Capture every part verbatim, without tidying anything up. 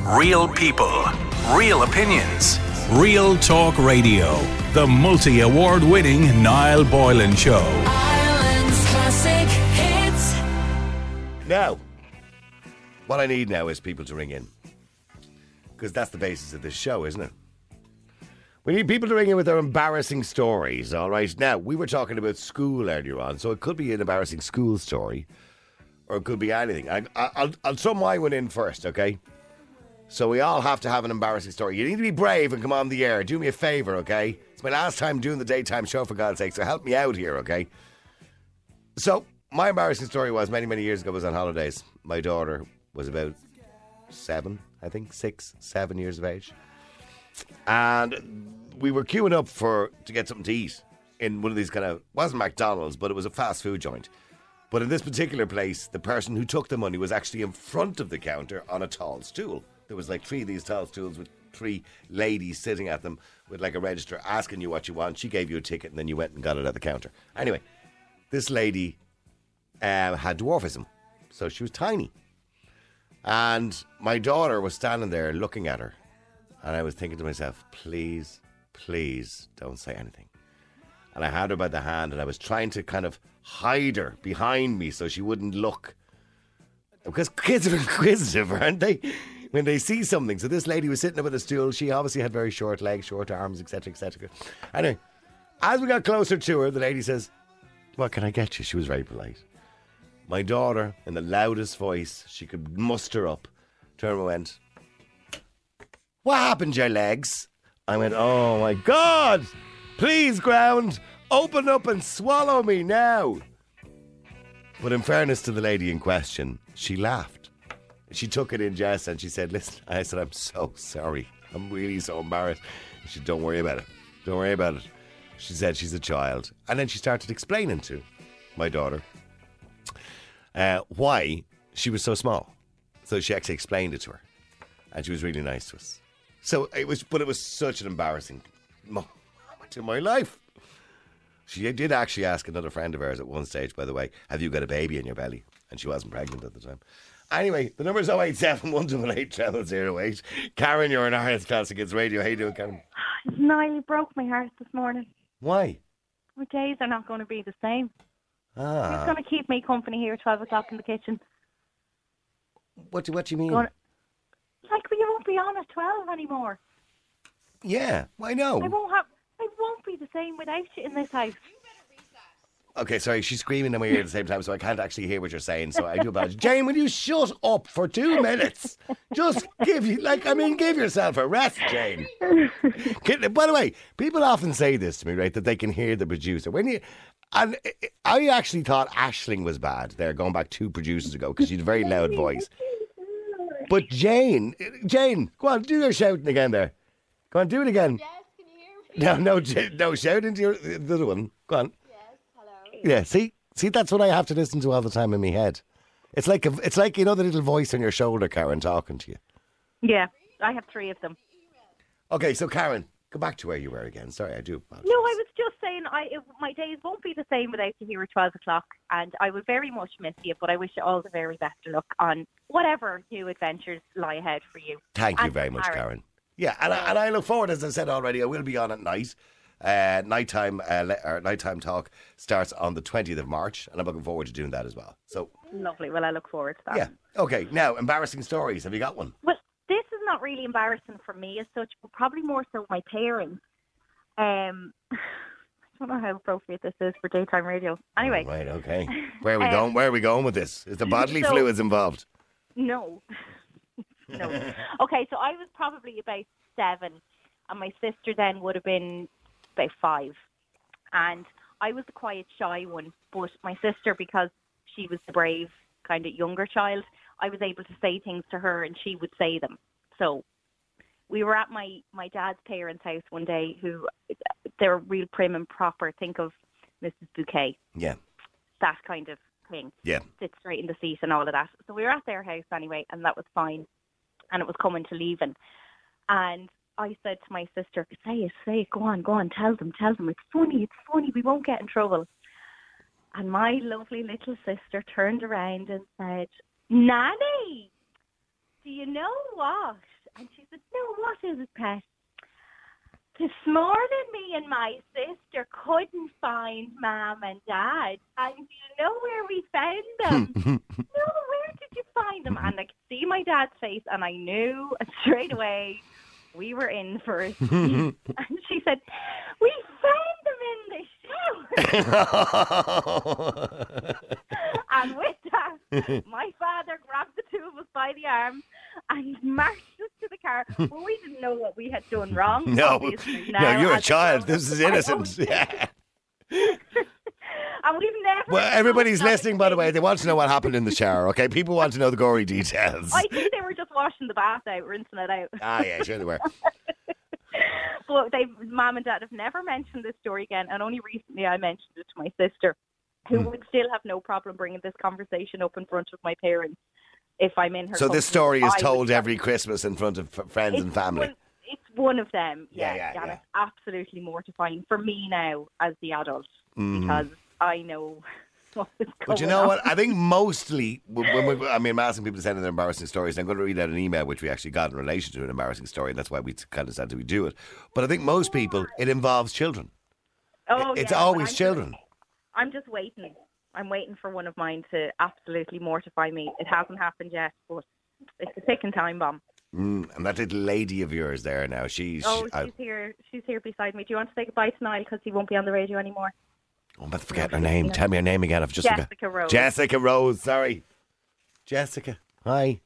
Real people, real opinions, Real Talk Radio. The multi-award winning Niall Boylan Show. Ireland's classic hits. Now, what I need now is people to ring in. Because that's the basis of this show, isn't it? We need people to ring in with their embarrassing stories, all right? Now, we were talking about school earlier on, so it could be an embarrassing school story, or it could be anything. I, I, I'll, I'll throw my one in first, okay? So we all have to have an embarrassing story. You need to be brave and come on the air. Do me a favour, okay? It's my last time doing the daytime show, for God's sake, so help me out here, okay? So, my embarrassing story was many, many years ago. I was on holidays. My daughter was about seven, I think, six, seven years of age. And we were queuing up for to get something to eat in one of these kind of, wasn't McDonald's, but it was a fast food joint. But in this particular place, the person who took the money was actually in front of the counter on a tall stool. There was like three of these tall stools with three ladies sitting at them with like a register asking you what you want. She gave you a ticket and then you went and got it at the counter. Anyway, this lady uh, had dwarfism, so she was tiny. And my daughter was standing there looking at her. And I was thinking to myself, please, please don't say anything. And I had her by the hand and I was trying to kind of hide her behind me so she wouldn't look. Because kids are inquisitive, aren't they? When they see something. So this lady was sitting up on a stool. She obviously had very short legs, short arms, et cetera, et cetera. Anyway, as we got closer to her, the lady says, what can I get you? She was very polite. My daughter, in the loudest voice she could muster up, turned and went, what happened to your legs? I went, oh my God, please ground, open up and swallow me now. But in fairness to the lady in question, she laughed. She took it in jest and she said, listen, I said, I'm so sorry. I'm really so embarrassed. She said, don't worry about it. Don't worry about it. She said she's a child. And then she started explaining to my daughter uh, why she was so small. So she actually explained it to her. And she was really nice to us. So it was, but it was such an embarrassing moment in my life. She did actually ask another friend of hers at one stage, by the way, have you got a baby in your belly? And she wasn't pregnant at the time. Anyway, the number is oh eight seven, one eight eight, zero zero zero eight. Karen, you're in Ireland's Classic Hits Radio. How you doing, Karen? Niall broke my heart this morning. Why? My days are not going to be the same. Ah. He's going to keep me company here at twelve o'clock in the kitchen. What do, what do you mean? Going, like, you won't be on at twelve anymore. Yeah, I know. I won't have. I won't be the same without you in this house. Okay, sorry, she's screaming in my ear at the same time, so I can't actually hear what you're saying, so I do apologize. Jane, will you shut up for two minutes? Just give you, like, I mean, give yourself a rest, Jane. By the way, people often say this to me, right, that they can hear the producer. When you, and I actually thought Aisling was bad there, going back two producers ago, because she had a very loud voice. But Jane, Jane, go on, do your shouting again there. Go on, do it again. Yes, can you hear me? No, no, no, shout into your, the other one. Go on. Yeah, see, see, that's what I have to listen to all the time in my head. It's like a, it's like you know the little voice on your shoulder, Karen, talking to you. Yeah, I have three of them. Okay, so Karen, go back to where you were again. Sorry, I do apologize. No, I was just saying, I it, my days won't be the same without you here at twelve o'clock, and I will very much miss you. But I wish you all the very best of luck on whatever new adventures lie ahead for you. Thank you and very much, Karen. Karen. Yeah, and I, and I look forward, as I said already, I will be on at night. Uh, nighttime, uh, le- or nighttime talk starts on the twentieth of March, and I'm looking forward to doing that as well. So Lovely. Well, I look forward to that. yeah, okay. Now, embarrassing stories. Have you got one? Well, this is not really embarrassing for me as such, but probably more so my parents. Um, I don't know how appropriate this is for daytime radio. Anyway, Right. Okay. Where are we Um, going? Where are we going with this? Is the bodily so- fluids involved? no, no. Okay, so I was probably about seven, and my sister then would have been about five, and I was the quiet, shy one. But my sister, because she was the brave, kind of younger child, I was able to say things to her, and she would say them. So we were at my my dad's parents' house one day, who they're real prim and proper. Think of Missus Bouquet, Yeah. that kind of thing. Yeah. Sit straight in the seat and all of that. So we were at their house anyway, and that was fine. And it was coming to leaving, and I said to my sister, say it, say it, go on, go on, tell them, tell them. It's funny, it's funny, we won't get in trouble. And my lovely little sister turned around and said, Nanny, do you know what? And she said, no, what is it, Pet? This morning, me and my sister couldn't find Mum and Dad. And do you know where we found them? No, where did you find them? And I could see my dad's face, and I knew straight away we were in for a scene. And she said, we found them in the shower. And with that, my father grabbed the two of us by the arms and marched us to the car. Well, we didn't know what we had done wrong. No, obviously. no, Now, you're a as child. grown-up, This is I innocent. don't- Yeah. And we've never. Well, everybody's thought that listening, by the way. again. They want to know what happened in the shower, okay? People want to know the gory details. I think they were just washing the bath out, rinsing it out. Ah, yeah, sure they were. But they, Mum and Dad have never mentioned this story again, and only recently I mentioned it to my sister, who Hmm. would still have no problem bringing this conversation up in front of my parents if I'm in her. So this company. story is I would told tell- every Christmas in front of f- friends and It's family. One, it's one of them, Yeah, yeah, yeah, and yeah. it's absolutely mortifying for me now as the adult Mhm. because I know what is going on. But you know what? I think mostly, when when we, I mean, I'm asking people to send in their embarrassing stories. And I'm going to read out an email which we actually got in relation to an embarrassing story. And that's why we kind of said that we do it. But I think most people, it involves children. Oh, it's yeah, always but I'm children. Just, I'm just waiting. I'm waiting for one of mine to absolutely mortify me. It hasn't happened yet, but it's a ticking time bomb. Mm, and that little lady of yours there now, she's... Oh, I, she's here. She's here beside me. Do you want to say goodbye to Niall because he won't be on the radio anymore? I'm about to forget her name. Tell me her name again. I've just Jessica forgot. Rose. Jessica Rose, sorry. Jessica, hi.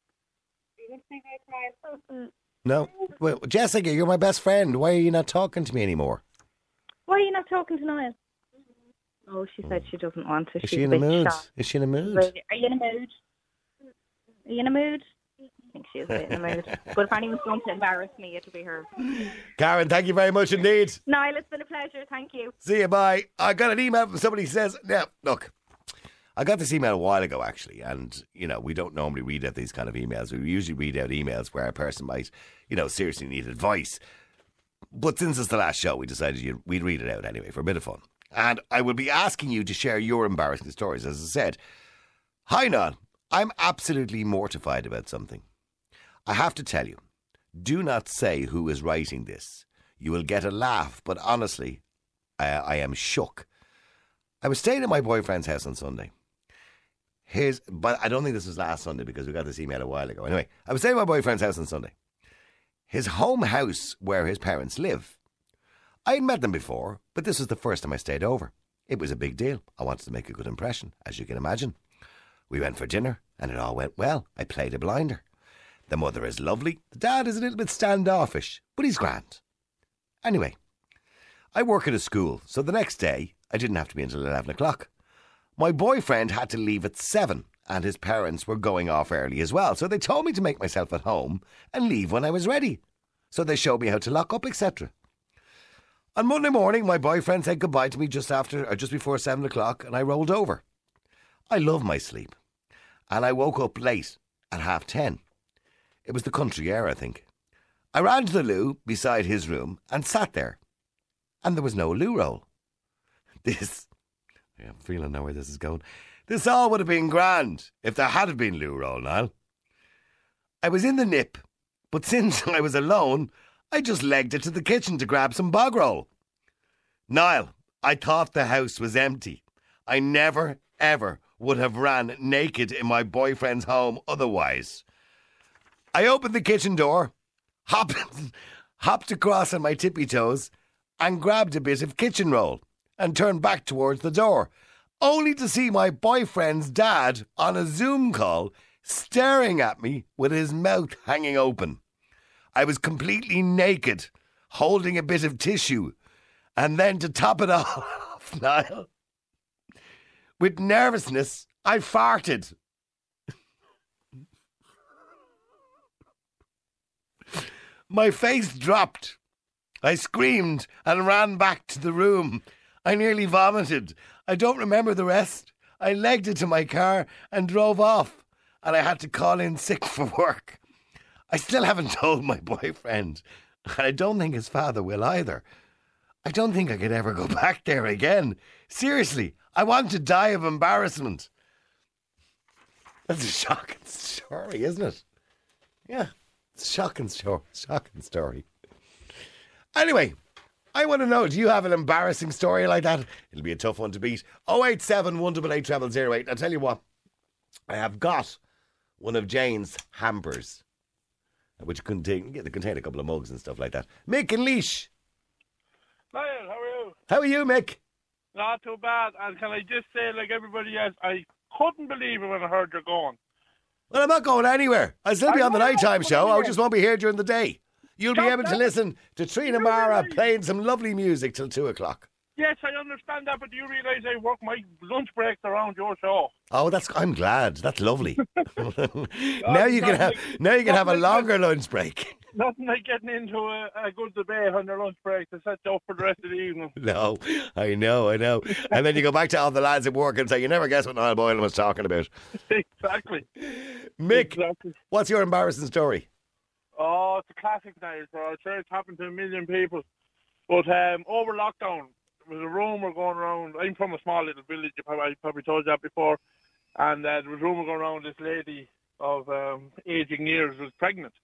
No. Well, Jessica, you're my best friend. Why are you not talking to me anymore? Why are you not talking to Niall? Oh, she said she doesn't want to. Is She's she in a bit mood? shy. Is she in a mood? Are you in a mood? Are you in a mood? I think she is a bit in a mood. But if anyone's going to embarrass me, it'll be her. Karen, thank you very much indeed. Niall, it's been a pleasure. Thank you. See you, bye. I got an email from somebody who says, now, look, I got this email a while ago, actually, and, you know, we don't normally read out these kind of emails. We usually read out emails where a person might, you know, seriously need advice. But since it's the last show, we decided you'd, we'd read it out anyway for a bit of fun. And I will be asking you to share your embarrassing stories, as I said. Hi, Nan. I'm absolutely mortified about something. I have to tell you, do not say who is writing this. You will get a laugh, but honestly, I, I am shook. I was staying at my boyfriend's house on Sunday. His, but I don't think this was last Sunday because we got this email a while ago. Anyway, I was staying at my boyfriend's house on Sunday. His home house where his parents live. I had met them before, but this was the first time I stayed over. It was a big deal. I wanted to make a good impression, as you can imagine. We went for dinner, and it all went well. I played a blinder. The mother is lovely. The dad is a little bit standoffish, but he's grand. Anyway, I work at a school, so the next day I didn't have to be until eleven o'clock. My boyfriend had to leave at seven, and his parents were going off early as well, so they told me to make myself at home and leave when I was ready. So they showed me how to lock up, et cetera. On Monday morning, my boyfriend said goodbye to me just after or just before seven o'clock, and I rolled over. I love my sleep, and I woke up late at half ten. It was the country air, I think. I ran to the loo beside his room and sat there, and there was no loo roll. This, I'm feeling now where this is going. This all would have been grand if there had been loo roll, Niall. I was in the nip, but since I was alone, I just legged it to the kitchen to grab some bog roll. Niall, I thought the house was empty. I never, ever would have ran naked in my boyfriend's home otherwise. I opened the kitchen door, hopped, hopped across on my tippy toes, and grabbed a bit of kitchen roll and turned back towards the door, only to see my boyfriend's dad on a Zoom call staring at me with his mouth hanging open. I was completely naked, holding a bit of tissue, and then to top it all off, Niall, with nervousness, I farted. My face dropped. I screamed and ran back to the room. I nearly vomited. I don't remember the rest. I legged it to my car and drove off, and I had to call in sick for work. I still haven't told my boyfriend, and I don't think his father will either. I don't think I could ever go back there again. Seriously, I want to die of embarrassment. That's a shocking story, isn't it? Yeah, it's a shocking story. Shocking story. Anyway, I want to know, do you have an embarrassing story like that? It'll be a tough one to beat. oh eight seven, one eight eight, zero zero zero eight. I'll tell you what, I have got one of Jane's hampers, which contain, they contain a couple of mugs and stuff like that. Mick and Leash. Niall, how are you? How are you, Mick? Not too bad. And can I just say, like everybody else, I couldn't believe it when I heard you're going. Well, I'm not going anywhere. I'll still be I on the know, nighttime but show. I anyway. just won't be here during the day. You'll be Stop able to that. listen to Trina You Mara realise- playing some lovely music till two o'clock. Yes, I understand that, but do you realise I work my lunch breaks around your show? Oh, that's. I'm glad. That's lovely. now you can nothing have. like- Now you can have a nothing like longer lunch break. Nothing like getting into a, a good debate on your lunch break to set you up for the rest of the evening. No, I know, I know. And then you go back to all the lads at work and say, "You never guess what Niall Boylan was talking about." Exactly. Mick, Exactly. what's your embarrassing story? Oh, it's a classic now, so I'm sure it's happened to a million people. But um, over lockdown, there was a rumour going around. I'm from a small little village, I probably, I probably told you that before. And uh, there was a rumour going around this lady of um, aging years was pregnant.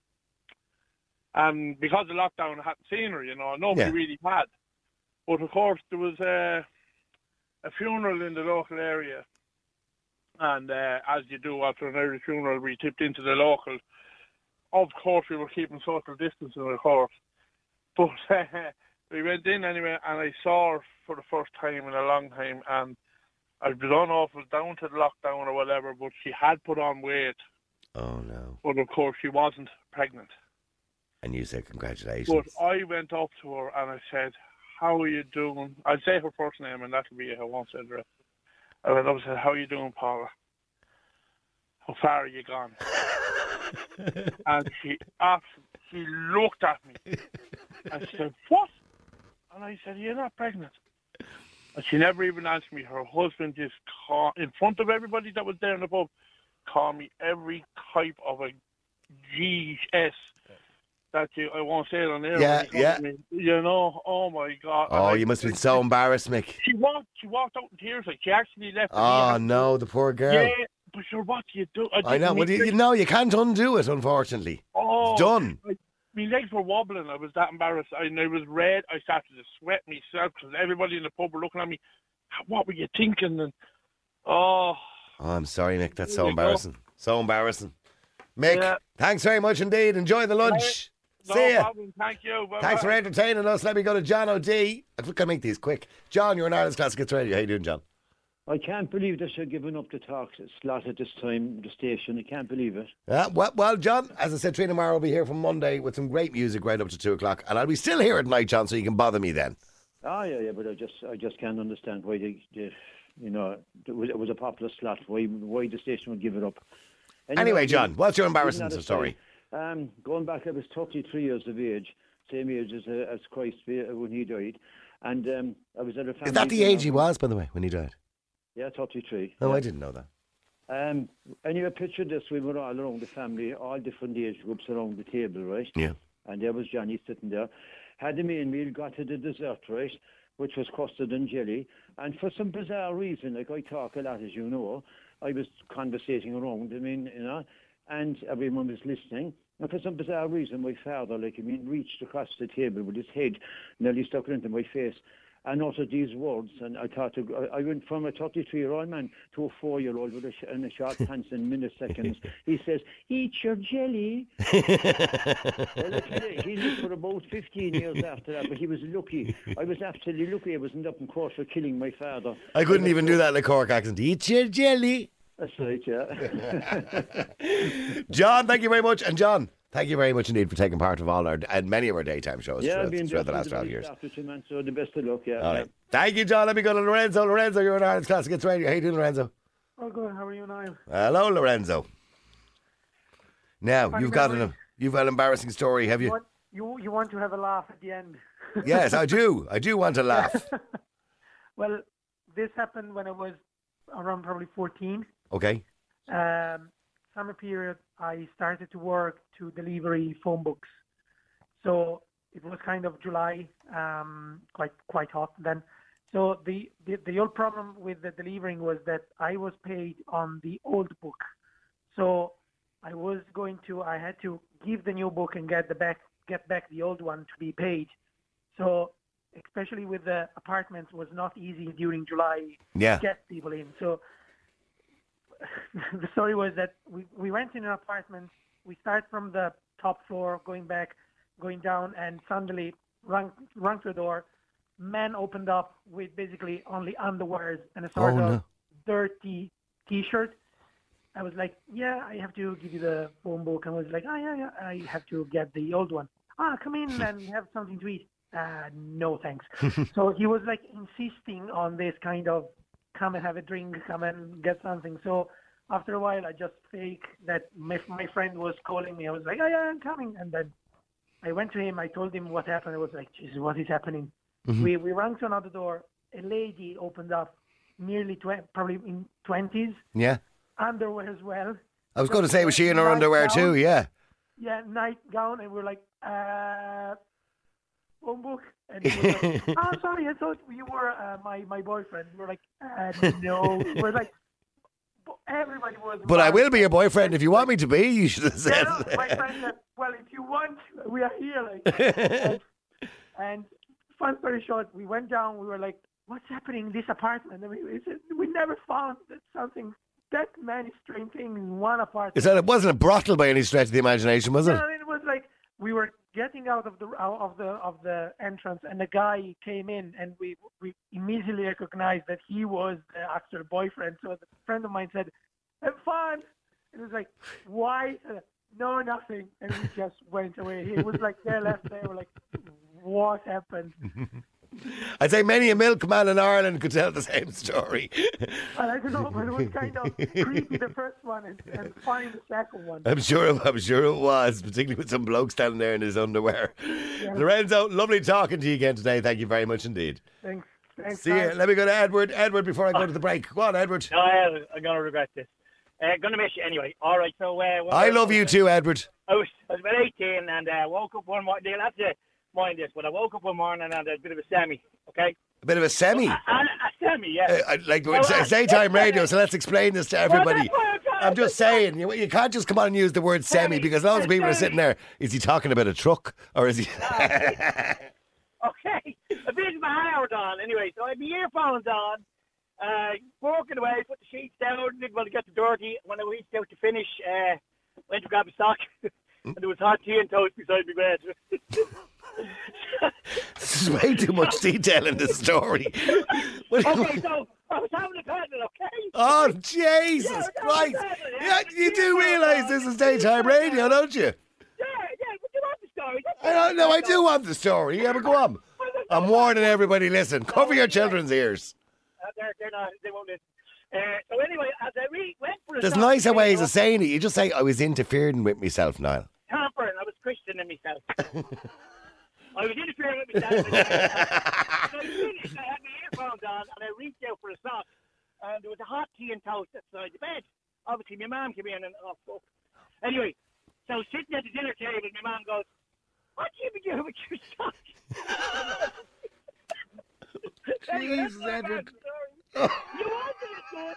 And because of lockdown, I hadn't seen her, you know, nobody Yeah. really had. But of course, there was uh, a funeral in the local area. And uh, as you do after an Irish funeral, we tipped into the local. Of course, we were keeping social distancing, of course. But uh, we went in anyway, and I saw her for the first time in a long time. And I don't know if it was down to the lockdown or whatever, but she had put on weight. Oh no! But of course, she wasn't pregnant. And you say congratulations. But I went up to her and I said, "How are you doing?" I'd say her first name, and that'll be it. I won't say the rest. I went up and said, "How are you doing, Paula? How far are you gone?" And she asked, she looked at me and she said, "What?" And I said, "You're not pregnant." And she never even answered me. Her husband just called, in front of everybody that was there in the pub, called me every type of a G S that you, I won't say it on air. Yeah, but he yeah. called me, you know, oh my God. And Oh, I- you must have been so embarrassed, Mick. She walked, she walked out in tears. Like she actually left. me Oh after- no, the poor girl. Yeah, but sure, what do you do? I know. didn't Well, you, mean- you know, you can't undo it, unfortunately. Oh, It's done. I- my legs were wobbling. I was that embarrassed. I, and I was red. I started to sweat myself because everybody in the pub were looking at me. What were you thinking? And oh, Oh, I'm sorry, Mick. That's so There you go. embarrassing. So embarrassing. Mick, Yeah. thanks very much indeed. Enjoy the lunch. no See ya. problem. Thank you. Bye-bye. Thanks for entertaining us. Let me go to John O'D. I'm going to make these quick. John, you're in Ireland's Classic Hits Radio. How you doing, John? I can't believe that you're giving up the talk slot at this time, the station. I can't believe it. Yeah, well, well, John, as I said, Trina Mara will be here from Monday with some great music right up to two o'clock. And I'll be still here at night, John, so you can bother me then. Ah, yeah, yeah, but I just, I just can't understand why they, they you know, it was, it was a popular slot. Why, why the station would give it up? Anyway, John, what's your leaving embarrassing that aside, story? Um, going back, I was thirty-three years of age, same age as uh, as Christ uh, when he died, and um, I was at a family. Is that the dinner. age he was, by the way, when he died? Yeah, thirty-three. Oh, yeah. I didn't know that. Um, anyway, picture this: we were all around the family, all different age groups around the table, right? Yeah. And there was Johnny sitting there. Had the main meal, got to the dessert, right, which was custard and jelly. And for some bizarre reason, like I talk a lot, as you know, I was conversating around, I mean, you know, and everyone was listening. And for some bizarre reason, my father, like, I mean, reached across the table with his head nearly stuck into my face and uttered these words. And I thought, to, I I went from a thirty-three-year-old man to a four-year-old with a sh- in a short pants in milliseconds. He says, "Eat your jelly." Well, I tell you, he lived for about fifteen years after that, but he was lucky. I was absolutely lucky I wasn't up in court for killing my father. I couldn't even do that in a Cork accent. Eat your jelly. That's right, yeah. John, thank you very much. And John, thank you very much indeed for taking part of all our and many of our daytime shows yeah, throughout, I've been throughout the there last since twelve the years. very start with you, man, so the best of luck, yeah. All yeah. right. Thank you, John. Let me go to Lorenzo. Lorenzo, you're in Ireland's Classic Hits Radio. How you doing, Lorenzo? Oh, good. How are you, Niall? Hello, Lorenzo. Now, Funny you've got an memory. you've got an embarrassing story, have You you? want, you, you want to have a laugh at the end. Yes, I do. I do want to laugh. Well, this happened when I was around probably fourteen. Okay. Um, summer period, I started to work to delivery phone books. So it was kind of July, um, quite quite hot then. So the, the, the old problem with the delivering was that I was paid on the old book. So I was going to, I had to give the new book and get the back, get back the old one to be paid. So, especially with the apartments, was not easy during July Yeah. to get people in. So, the story was that we, we went in an apartment. We start from the top floor, going back, going down, and suddenly rang, rang to the door. Man opened up with basically only underwears and a sort Oh, of no. dirty T-shirt. I was like, yeah, I have to give you the phone book. And I was like, oh, yeah, yeah, I have to get the old one. Ah, come in and have something to eat. Uh, no, thanks. So he was like insisting on this kind of come and have a drink, come and get something. So after a while, I just fake that my, my friend was calling me. I was like, oh, yeah, I'm coming. And then I went to him. I told him what happened. I was like, Jesus, what is happening? Mm-hmm. We we rang to another door. A lady opened up, nearly twenty, probably in twenties, Yeah. underwear as well. I was going to say, was she in her underwear too? Yeah. Yeah, nightgown, and we're like, uh, phone book. And he was like, oh, sorry, I thought you were uh, my, my boyfriend. We're like, uh, no. We're like, everybody was. But I mad. will be your boyfriend if you want me to be. You should have Yeah, said. no, my friend said, well, if you want, we are here. Like, and, and fun story short, we went down. We were like, what's happening in this apartment? And we, we, said, we never found that something, that many strange things in one apartment. Is that it wasn't a brothel by any stretch of the imagination, was it? No, it was like we were getting out of the out of the of the entrance, and the guy came in, and we we immediately recognized that he was the actual boyfriend. So a friend of mine said, "Have fun." It was like, "Why?" Uh, no, nothing, and we just went away. He was like, they left. They were like, "What happened?" I'd say many a milkman in Ireland could tell the same story. And I don't know, but it was kind of creepy the first one, and, and funny the second one. I'm sure, I'm sure it was, particularly with some bloke standing there in his underwear. Yeah. Lorenzo, lovely talking to you again today. Thank you very much indeed. Thanks. Thanks. See you. guys. Let me go to Edward. Edward, before I go to the break. Go on, Edward. No, I, I'm going to regret this. Uh, going to miss you anyway. All right, so... Uh, what- I love you too, Edward. I was, I was about eighteen and uh, woke up one morning. You'll have to mind this, but I woke up one morning and I had a bit of a semi, okay? A bit of a semi. A, a, a semi, yeah. Uh, I- like Well, it's, uh, it's daytime radio, so let's explain this to Well, everybody. that's what I'm trying I'm to just say. saying, you, you can't just come on and use the word semi Semi. because lots of people are Semi. sitting there. Is he talking about a truck or is he? Okay, a bit of a hard on. Anyway, so I had my earphones on, uh, walking away, put the sheets down, didn't want to get too dirty. When I reached out to finish, uh, went to grab a sock, and there was hot tea and toast beside me bed. This is way too much detail in this story. What- Okay, so I was having a paddle, okay? Oh, Jesus Yeah, Christ. yeah, Yeah, you do realise this is daytime radio, don't you? Yeah, yeah, but you want the story. That's I don't know, I do want the story. Yeah, but go on. I'm warning everybody, listen, cover your children's ears. Uh, they're, they're not, they won't listen. Uh, so anyway, as I re- went for a There's sock, nicer you ways know, of saying it. You just say, I was interfering with myself, Niall. tampering, I was questioning myself. I was interfering with myself. So I finished, I had my earphones on, and I reached out for a sock, and there was a hot tea and toast outside the bed. Obviously, my mum came in and, oh, fuck. Anyway, so sitting at the dinner table, my mum goes, what do you be doing with your sock? Anyway, that's Jesus, my Edward. bad story. You wanted to go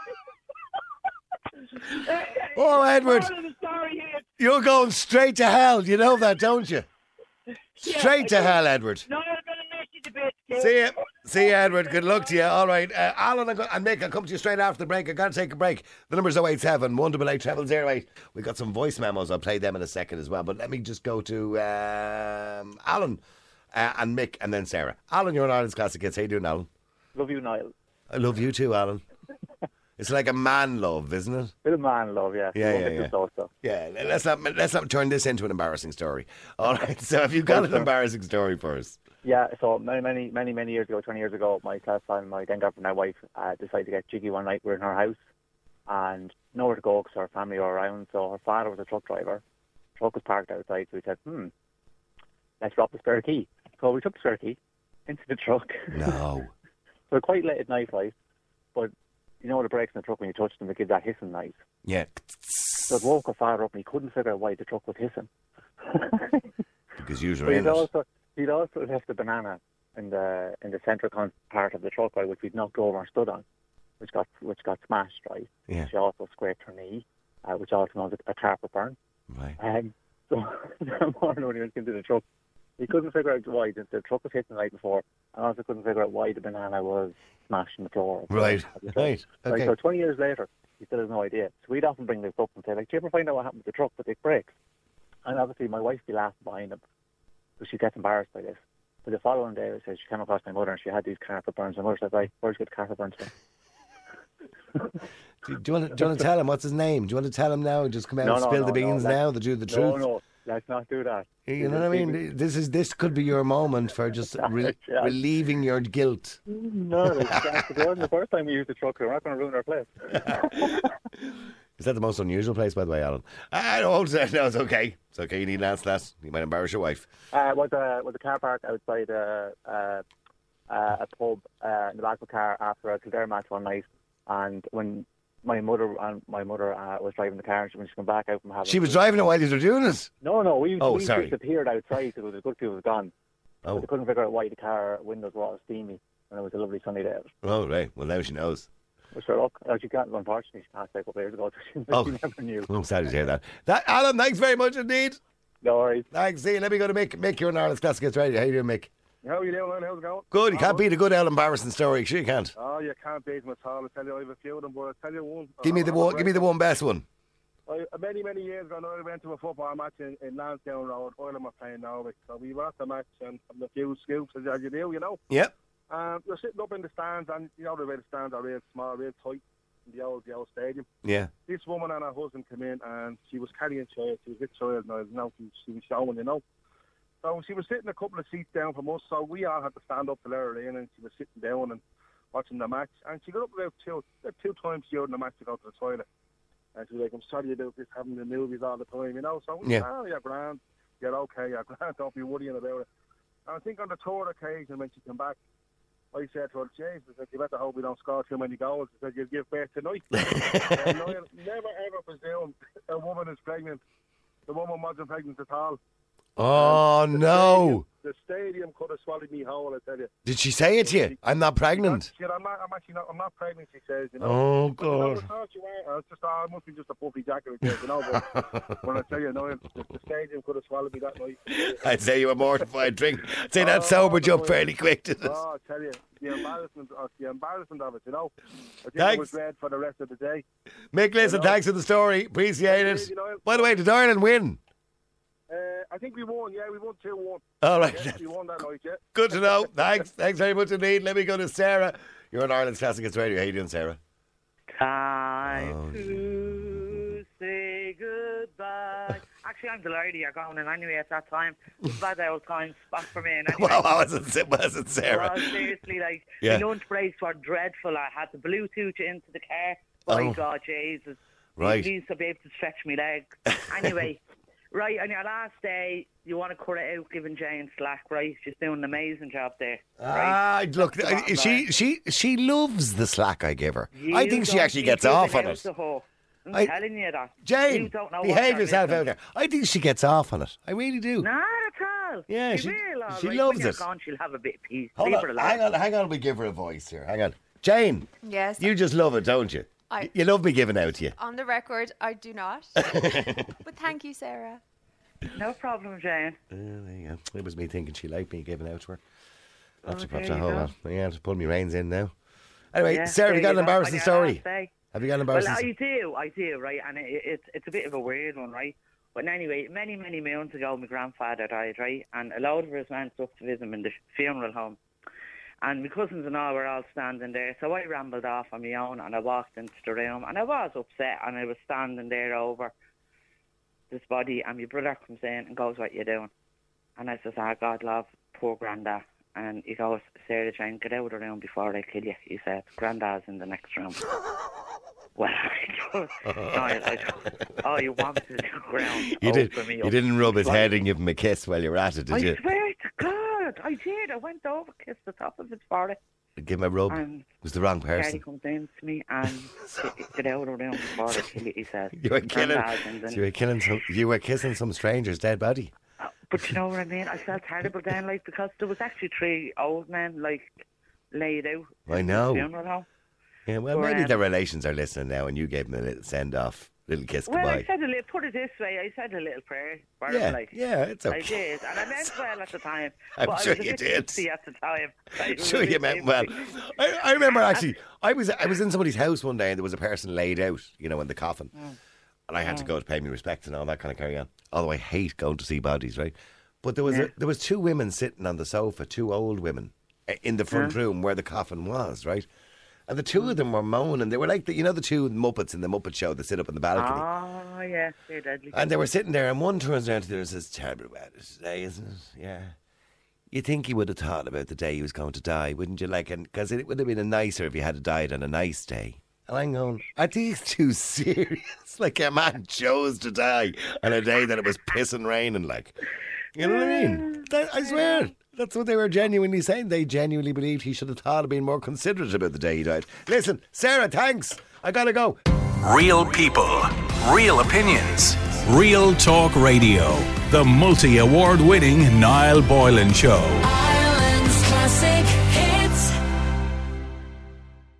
to Oh, Edward. Moral of the story is, You're going straight to hell. You know that, don't you? Straight to hell, Edward. no, I'm going to miss you the bit, kid. See you. See you, Edward. Good luck to you. All right. Uh, Alan I'm go- and Mick, I'll come to you straight after the break. I've got to take a break. The number's oh eight seven, one eight eight, zero zero eight. We've got some voice memos. I'll play them in a second as well. But let me just go to um, Alan uh, and Mick and then Sarah. Alan, you're on Ireland's Classic Hits. How you doing, Alan? Love you, Niall. I love you too, Alan. It's like a man love, isn't it? Bit of man love, yeah. Yeah, Love yeah, it yeah. just also. Yeah, let's not let's not turn this into an embarrassing story. All right, so have you got an embarrassing story for us? Yeah, so many, many, many, many years ago, twenty years ago, myself and my then girlfriend, my wife, uh, decided to get jiggy one night. We were in her house and nowhere to go because her family were around. So her father was a truck driver. The truck was parked outside, so we said, hmm, let's drop the spare key. So we took the spare key into the truck. No. So quite late at night, right? But you know the brakes in the truck when you touch them, they give that hissing noise. Yeah. So it woke her father up and he couldn't figure out why the truck was hissing. Because you But were in he'd it. also he'd also left the banana in the in the central con- part of the truck, right, which we'd knocked over and stood on, which got which got smashed, right. Yeah. She also scraped her knee, uh, which also known as a carpet burn. Right. Um, so that morning when he went into the truck, he couldn't figure out why the, the truck was hit the night before, and also couldn't figure out why the banana was smashed in the floor. Right, right, okay. Right, so twenty years later, he still has no idea. So we'd often bring this up and say, like, do you ever find out what happened to the truck with the brakes? And obviously my wife would be laughing behind him, but she gets embarrassed by this. But the following day, I said, she came across my mother and she had these carpet burns. And my mother said, right, where'd you get the carpet burns from? Do, do, you want to, do you want to tell him? What's his name? Do you want to tell him now and just come out No, and no, spill no, the beans no, now, the do the no, truth? No, no, let's not do that. You know what I mean? This is this could be your moment for just re- Yeah. relieving your guilt. No, it's it wasn't the first time we used the truck, so we're not going to ruin our place. Is that the most unusual place, by the way, Alan? I don't know. No, it's okay. It's okay. You need to answer that. You might embarrass your wife. Uh, was a was a car park outside a uh, uh, a pub uh, in the back of the car after a Kildare match one night, and when my mother and my mother uh, was driving the car, and she, when she came back out from having She was driving it while you were doing it? No, no, we, Oh, we sorry. disappeared outside because the good people was gone. Oh. But they couldn't figure out why the car windows were all steamy, and it was a lovely sunny day out. Oh, right. Well, now she knows. Well, sure, look, uh, she can't, unfortunately, she passed away a couple of years ago, so she, Oh. she never knew. I'm sorry to hear that. that. Alan, thanks very much indeed. No worries. Thanks. See you. Let me go to Mick. Mick, you're in Ireland's Classic Gets Ready. How you doing, Mick? How are you doing, man? How's it going? Good. You can't beat a good Ellen Barrison story. Sure you can't. Oh, you can't beat them at all. I tell you, I have a few of them, but I tell you one. Give me the I- one. I- Give me the one best one. I, many, many years ago, I went to a football match in, in Lansdowne Road. Oil were playing Norwich. So we were at the match and having a few scoops, as, as you do, you know. Yep. Um, we're sitting up in the stands, and you know the way the stands are real small, real tight in the old, the old stadium. Yeah. This woman and her husband came in, and she was carrying child. She was with child, and I was now she, she was showing, you know. So she was sitting a couple of seats down from us, so we all had to stand up to let her in, and she was sitting down and watching the match. And she got up about two, about two times during the match to go to the toilet. And she was like, I'm sorry about this, having the movies all the time, you know. So we Yeah. said, oh, you're grand, you're okay, you're grand, don't be worrying about it. And I think on the third occasion when she came back, I said to her, Jesus, I said, you better hope we don't score too many goals. I said, you'll give birth tonight. And Niall, never ever presume a woman is pregnant. The woman wasn't pregnant at all. Oh And the no! Stadium, the stadium could have swallowed me whole, I tell you. Did she say it to you? I'm not pregnant. She said, I'm, not, I'm actually not, I'm not pregnant, she says, you know. Oh, But, you know, God. I thought you were. I was just, oh, it must be just a puffy jacket, I guess, you know. But when I tell you, no, the, the stadium could have swallowed me that night. I'd say you were mortified. Drink. I'd say that sobered you up fairly quick, did it? Oh, I tell you, the embarrassment, of, the embarrassment of it, you know. I think Thanks. it was red for the rest of the day. Mick, listen, You know? thanks for the story. Appreciate it. You know, By the way, did Ireland win? Uh, I think we won, yeah, we won two one. All right. Yeah, we won that night, yeah. Good to know. Thanks. Thanks very much indeed. Let me go to Sarah. You're on Ireland's Classic Hits Radio. How you doing, Sarah? Time Oh, to say goodbye. Actually, I'm delighted you're going in anyway at that time. It was bad old time spot for me. And anyway, Well, how was it, was it Sarah? Well, seriously, like, Yeah. the lunch breaks were dreadful. I had to Bluetooth it into the car. My Oh. God, Jesus. Right. Please to be able to stretch my legs. Anyway, right, on your last day, you want to cut it out giving Jane slack, right? She's doing an amazing job there. Ah, Right? look, That's the bottom she line. she she loves the slack I give her. I You think she don't actually be gets off giving on out it. to her. I'm I- telling you that. You Jane, don't know what behave you're yourself missing. out there. I think she gets off on it. I really do. Not at all. Yeah, she, she- will. All she right. loves when you're it. Gone, she'll have a bit of peace. Hold Leave on, her alone. hang on, hang on. We give her a voice here. Hang on, Jane. Yes. You just love it, don't you? I- You love me giving out to you. On the record, I do not. But thank you, Sarah. No problem, Jane. Uh, there you go. It was me thinking she liked me giving out to her. Perhaps, Oh, perhaps there I you hold go. on. Yeah, just pull my reins in now. Anyway, Yeah, Sarah, have you there got an go. embarrassing On your story? last day. Have you got an Well, embarrassing I do, I do, right? And it, it's it's a bit of a weird one, right? But anyway, many, many moons ago, my grandfather died, right? And a load of us went up to visit him in the funeral home. And my cousins and all were all standing there. So I rambled off on my own and I walked into the room. And I was upset and I was standing there over this body. And my brother comes in and goes, what you doing? And I says, oh, God love poor Grandad. And he goes, Sarah Jane, get out of the room before I kill you. He said, Grandad's in the next room. Well, I just, Niall, I just, oh, you want to the ground. You, did, open me you up. didn't rub his Like, head and give him a kiss while you were at it, did I you? swear to God, I did. I went over, kissed the top of his forehead. Give him a rub. And It was the wrong Daddy person. comes in to me and get, get out of the room before I kill you, he says. You were killing. Grandad's in the- You were killing some. You were kissing some stranger's dead body. But you know what I mean? I felt terrible then, like, because there was actually three old men, like, laid out I in know. the funeral home. Yeah, well, Or, maybe um, their relations are listening now, and you gave them a little send off. Little kiss Well, goodbye. I said a little, put it this way, I said a little prayer for Yeah, him, like. yeah, it's okay. I did, and I meant well at the time. I'm but sure I was a you bit did. tipsy at the time. I I'm was sure a you bit meant well. tipsy. I, I remember actually, I was I was in somebody's house one day and there was a person laid out, you know, in the coffin. Mm. And I had to go to pay me respect and all that kind of carry on. Although I hate going to see bodies, right? But there was Yeah. a, there was two women sitting on the sofa, two old women, eh, in the front Yeah. room where the coffin was, right? And the two of them were moaning. They were like, the, you know, the two Muppets in the Muppet Show that sit up in the balcony. Oh, yeah, they're deadly. And they were sitting there, and one turns around to the other and says, "Terrible weather today, isn't it? Yeah. You think he would have thought about the day he was going to die, wouldn't you? Like, because it would have been nicer if he had died on a nice day." And I'm going, are these two serious? Like, a man chose to die on a day that it was pissing raining, like. You know what I mean? That, I swear. That's what they were genuinely saying. They genuinely believed he should have thought of being more considerate about the day he died. Listen, Sarah, thanks. I gotta go. Real people, real opinions, real talk radio. The multi-award winning Niall Boylan Show.